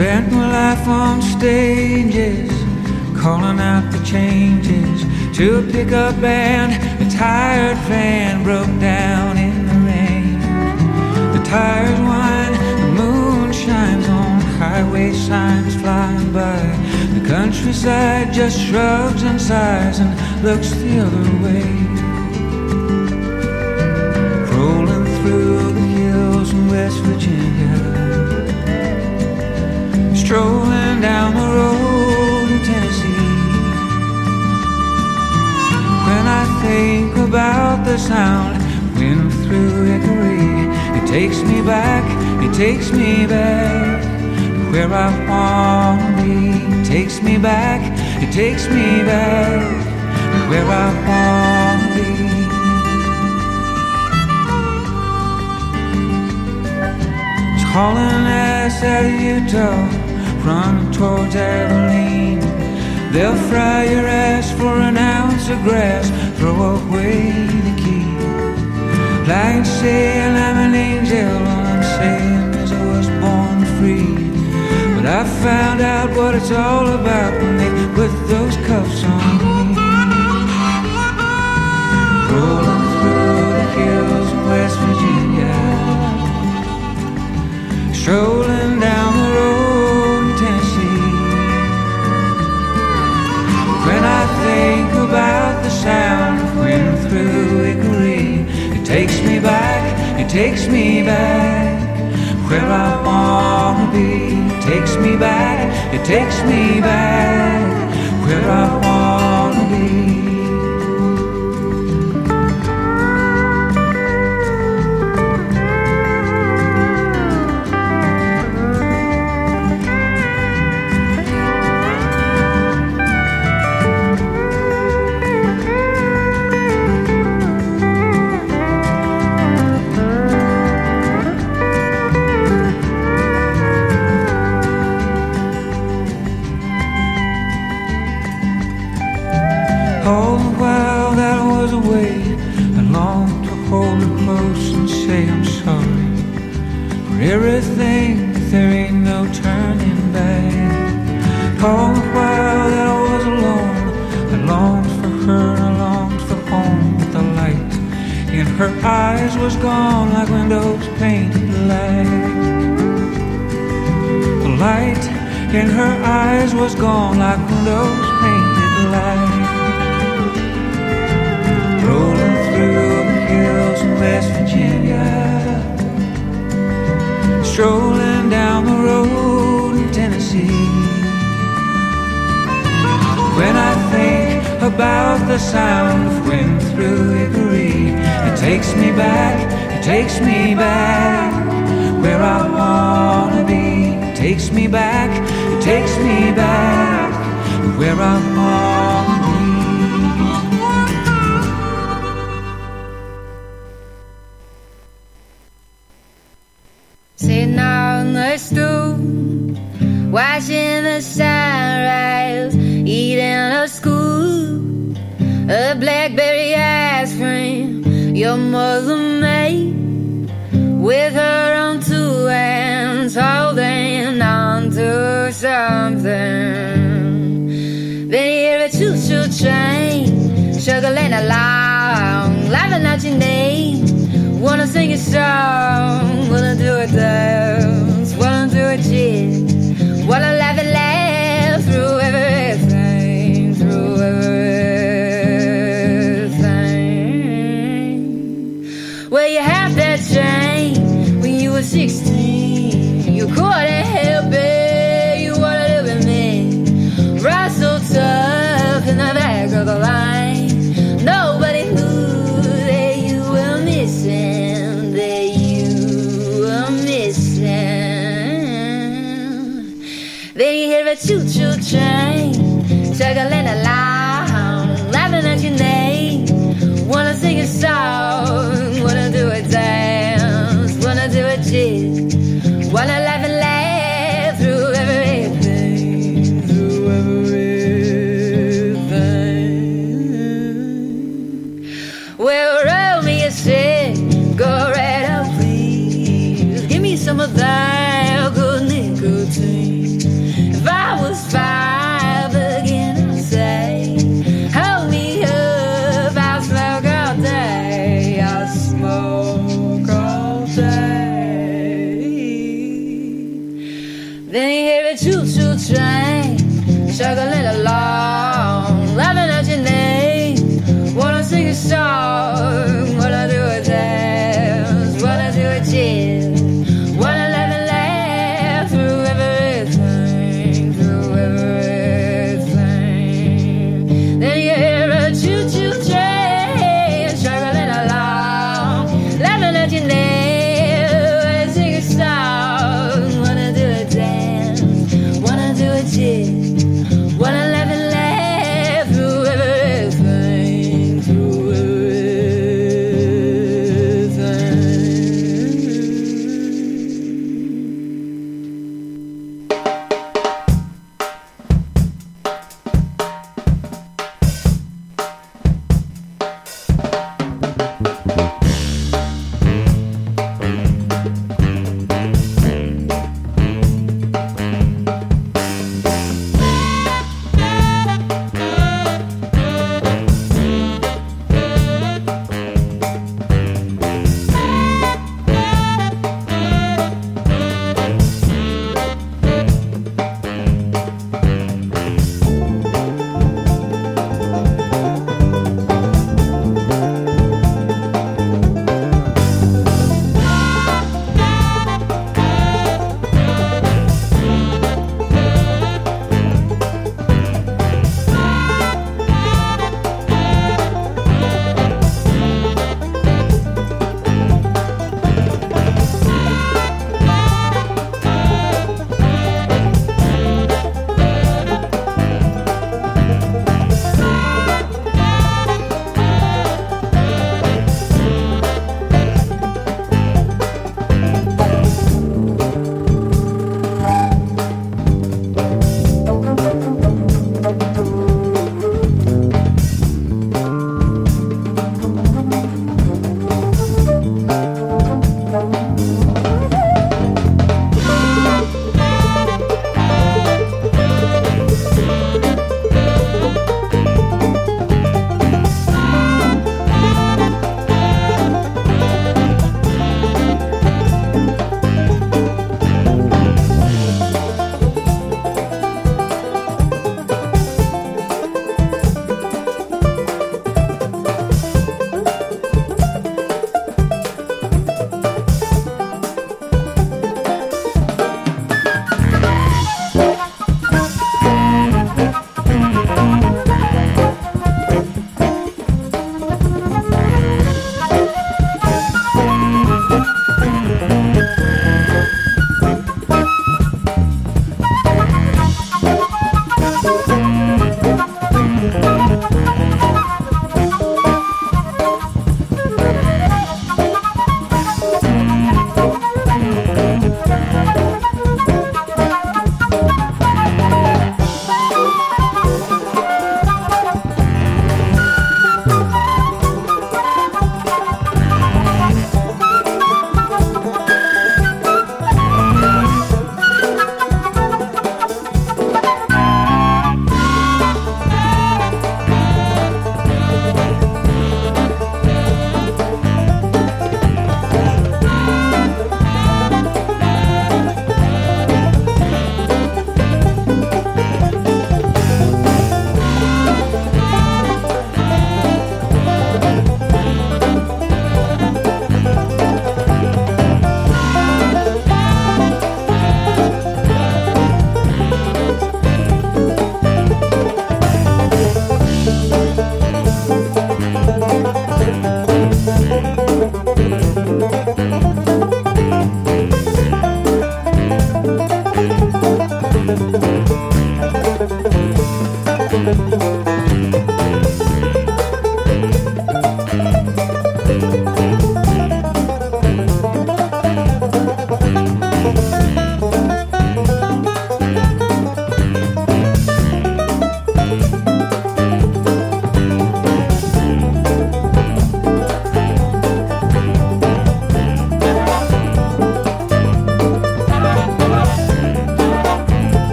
Spent my life on stages, calling out the changes to a pickup band. A tired van broke down in the rain. The tires whine, the moon shines on highway signs flying by. The countryside just shrugs and sighs and looks the other way. Rolling through the hills in West Virginia, strolling down the road in Tennessee. When I think about the sound of wind through Hickory, it takes me back to where I wanna be. It takes me back to where I wanna be. It's hauling ass out of Utah, running towards Abilene. They'll fry your ass for an ounce of grass, throw away the key. Like saying I'm an angel, all I'm saying is I was born free. But I found out what it's all about when they put those cuffs on me. Rolling through the hills of West Virginia, strolling down the road in Tennessee. When I think about the sound of wind through Hickory, it takes me back where I wanna be. It takes me back where I wanna be. All the while that I was away, I longed to hold her close and say I'm sorry for everything, but there ain't no turning back. All the while that I was alone, I longed for her and I longed for home, but the light in her eyes was gone like windows painted black. The light in her eyes was gone like windows painted black. Rolling through the hills in West Virginia, strolling down the road in Tennessee. When I think about the sound of wind through Hickory, it takes me back where I wanna be. It takes me back where I wanna be. Sitting on the stool, watching the sunrise, eating a scoop of blackberry ice cream your mother made, with her on two hands holding on to something. Then you hear a choo-choo train struggling along, laughing out your name. Wanna sing a song, wanna do a dance, wanna do a jig, wanna laugh and laugh through everything, through everything. Well, you had that train when you were 16. You couldn't help it, you wanted to be me. Ride so tough in the back of the line. Nobody knew that you were missing, that you were missing. Then you hear a choo-choo train chugging along, laughing at your name. Wanna sing a song, wanna do a dance, wanna do a jig, wanna laugh and laugh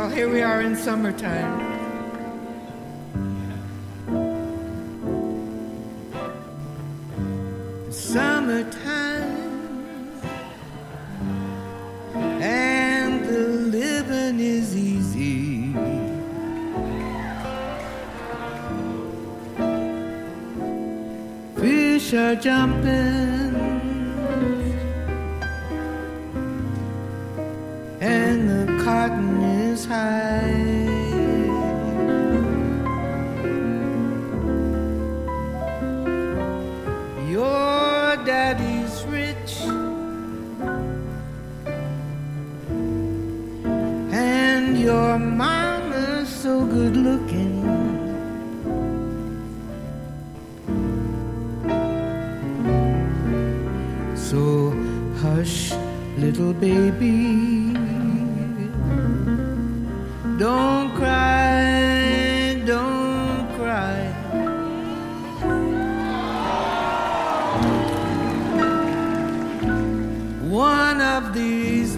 Well, here we are in summertime. Summertime, and the living is easy. Fish are jumping, and the cotton is high. Your daddy's rich, and your mama's so good looking. So hush, little baby, don't cry, don't cry. One of these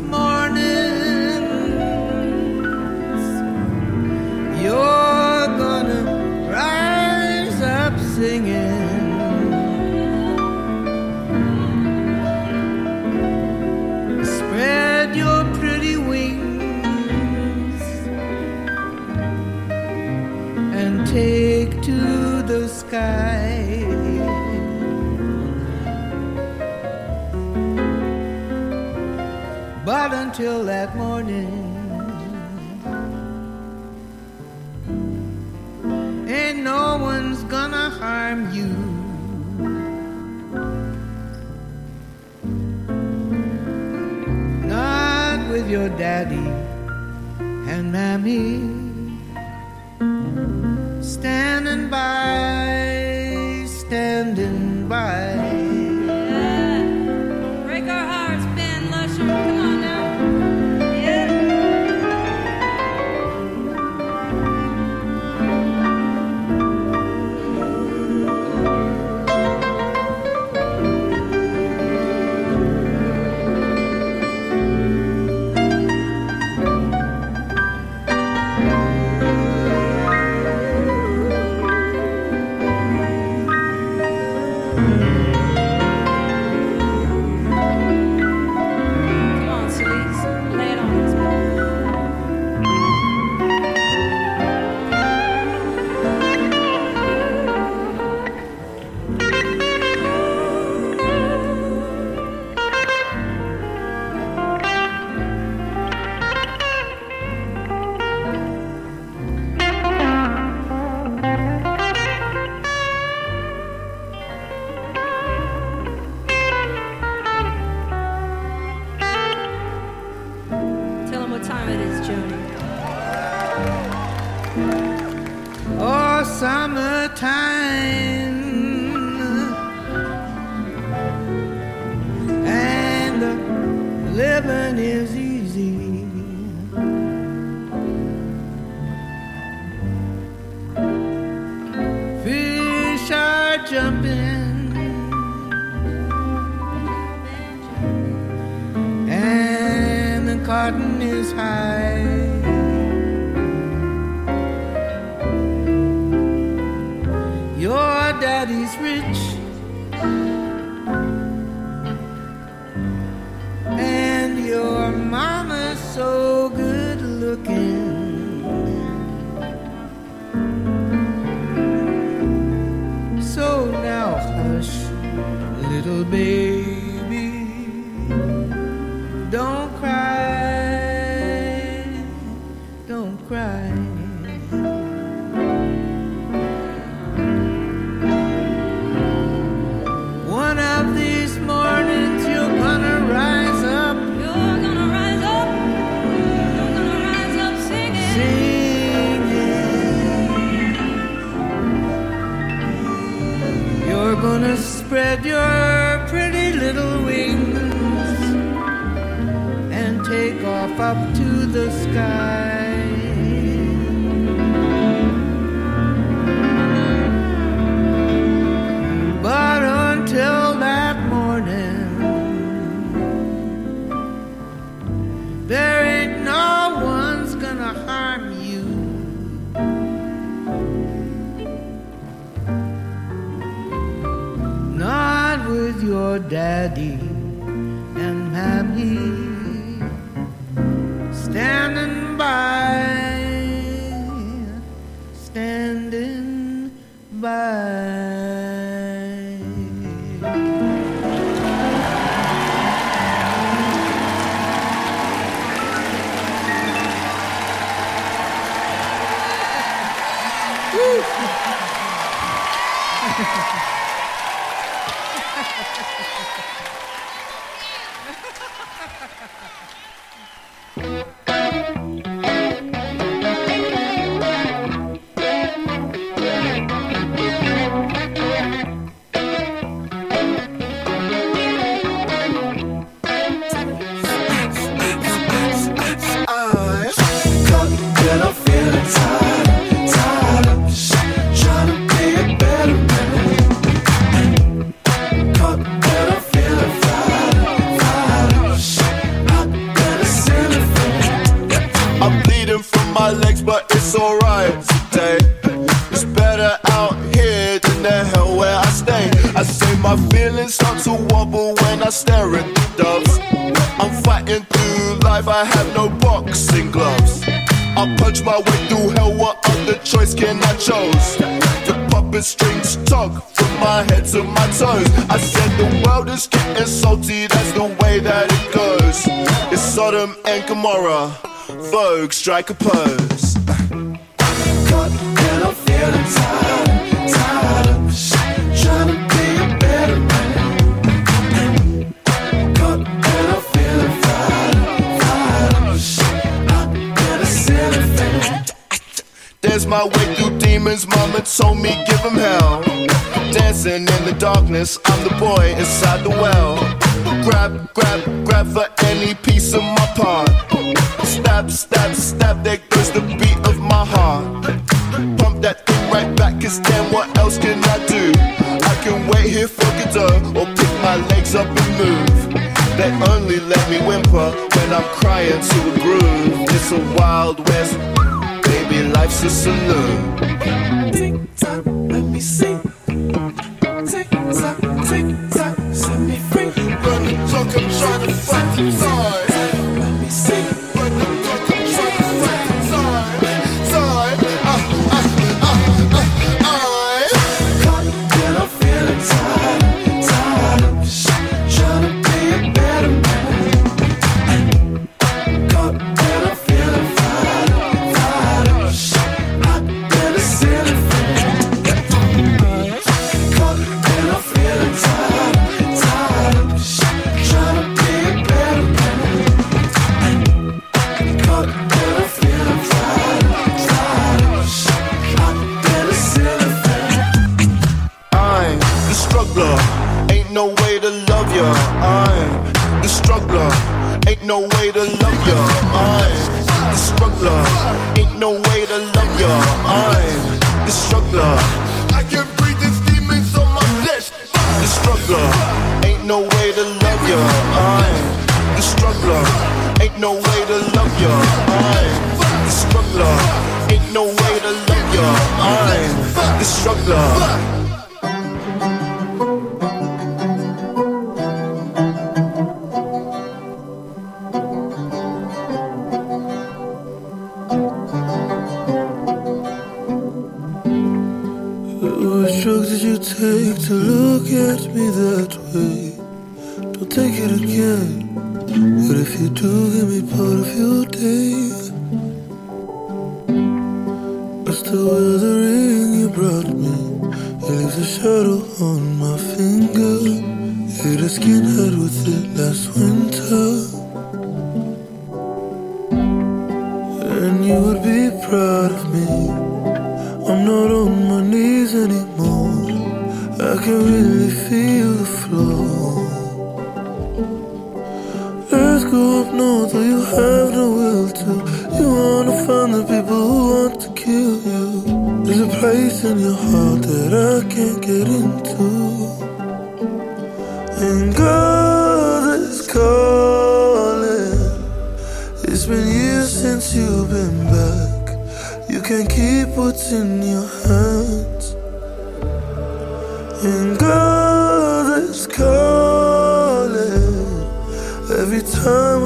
mornings, you're gonna rise up singing. Spread your pretty wings and take to the sky. But until that morning, ain't no one's gonna harm you. Not with your daddy and mammy standing by, standing by. Break our hearts, Ben Lusher. Come on now. Oh, summertime, and the living is easy. Fish are jumping, and the cotton is high. Your daddy's rich, and your mama's so good looking. So now hush, little baby, don't cry, don't cry. One of these mornings you're gonna rise up. You're gonna rise up. You're gonna rise up singing. Singing. You're gonna spread your pretty little wings and take off up to the sky. But until that morning, there ain't no one's gonna harm with your daddy and mammy, standing by, standing by. I have no boxing gloves. I punch my way through hell, what other choice can I choose? The puppet strings tug from my head to my toes. I said the world is getting salty, that's the way that it goes. It's Sodom and Gomorrah, Vogue, strike a pose. Caught and I'm feeling tired, tired of trying to be a better man. Caught and I'm feeling fine. There's my way through demons, mama told me give them hell. Dancing in the darkness, I'm the boy inside the well. Grab, grab, grab for any piece of my part. Stab, stab, stab, there goes the beat of my heart. Pump that thing right back, cause then what else can I do? I can wait here for Godot, or pick my legs up and move. They only let me whimper when I'm crying to a groove. It's a wild west, baby, life's a saloon. Tick tock, let me sing. Tick tock, set me free. Run the clock, I'm trying to fight the time. Let me sing. Run the clock, I'm trying to fight the time. Caught and I'm feeling tired, tired of trying to be a better man. Caught and I'm feeling fine, fine. Hot than a ceiling fan. Caught and I'm feeling tired, tired of trying to be a better man. Caught and I'm feeling tired, tired. Hot than a ceiling fan. I'm the struggler, ain't no way to love ya. I'm the struggler, ain't no way to love ya. I'm the struggler, ain't no way to love ya. I'm the struggler, I can breathe these demons on my flesh. The struggler, ain't no way to love ya. I'm the struggler, ain't no way to love ya. I'm the struggler, ain't no way to love ya. I'm the struggler. What drugs did you take to look at me that way? Don't take it again. But if you do, give me part of your day. I still wear the ring you brought me. It leaves a shadow on my finger. Hit a skinhead with it last winter. And you would be proud of me. I'm not on my knees anymore. I can really feel the floor. Let's go up north where you have no will to. You wanna find the people who want to kill you. There's a place in your heart that I can't get into. And God is calling. It's been years since you've been back. You can't keep what's in your hands. And God is calling.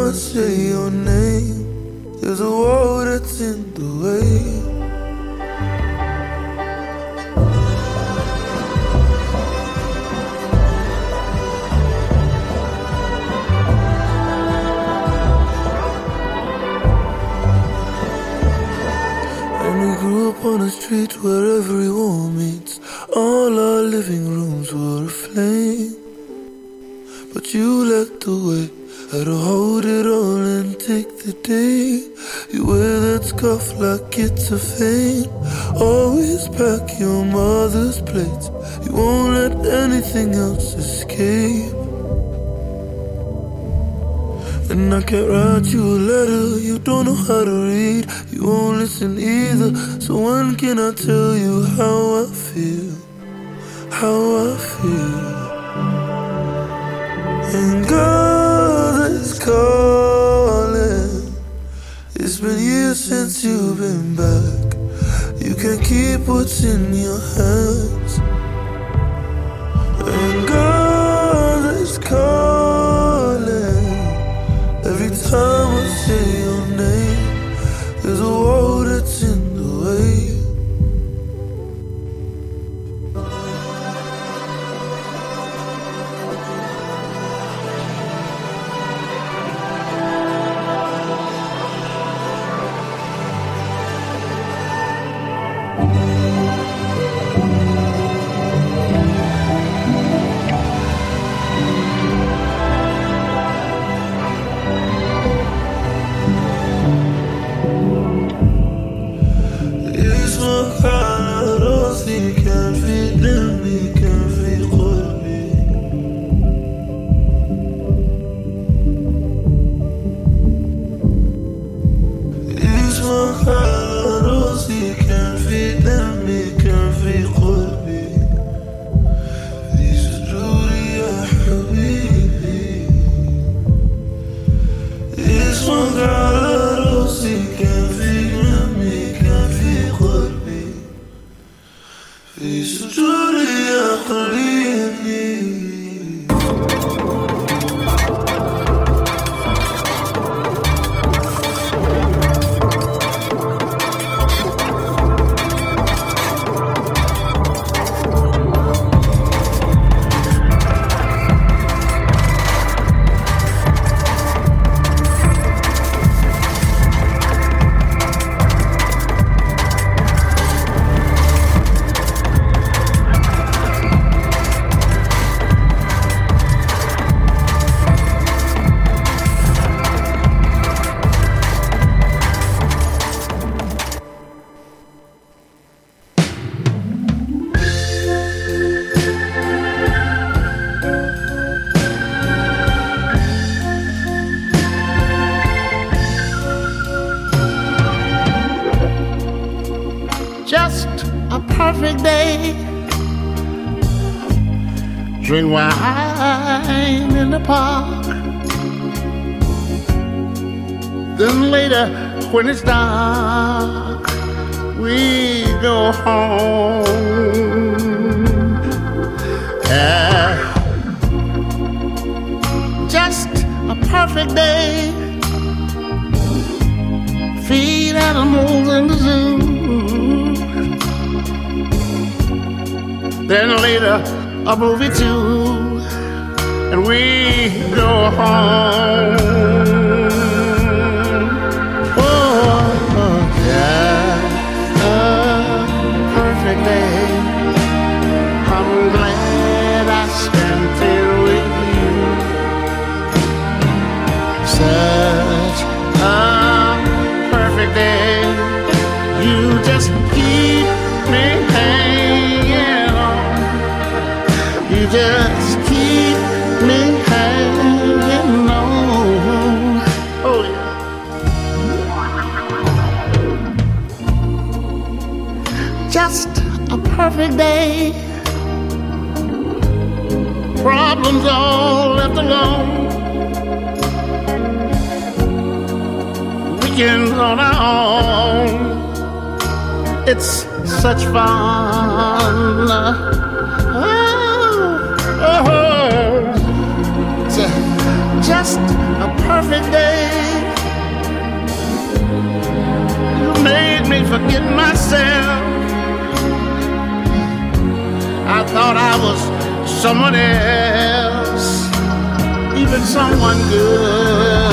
I say your name, there's a wall that's in the way. On a street where every wall meets, all our living rooms were aflame. But you led the way, had to hold it all and take the day. You wear that scarf like it's a fame. Always pack your mother's plates, you won't let anything else escape. And I can't write you a letter, you don't know how to read, you won't listen either. So when can I tell you how I feel, how I feel? And God is calling, it's been years since you've been back. You can't keep what's in your hands. And God is calling, every time I say your name, there's a wall that's in the way. Drink wine in the park. Then later, when it's dark, we go home. Just a perfect day. Feed animals in the zoo. Then later, a movie too, and we go home. Oh, yeah, a perfect day. I'm glad I spent it with you. Such a perfect day. You just keep me hanging on. You just keep me hanging on. Oh yeah. Just a perfect day. Problems all left alone. Weekends on our own. It's such fun. Oh, just a perfect day. forget myself. I thought I was someone else, even someone good.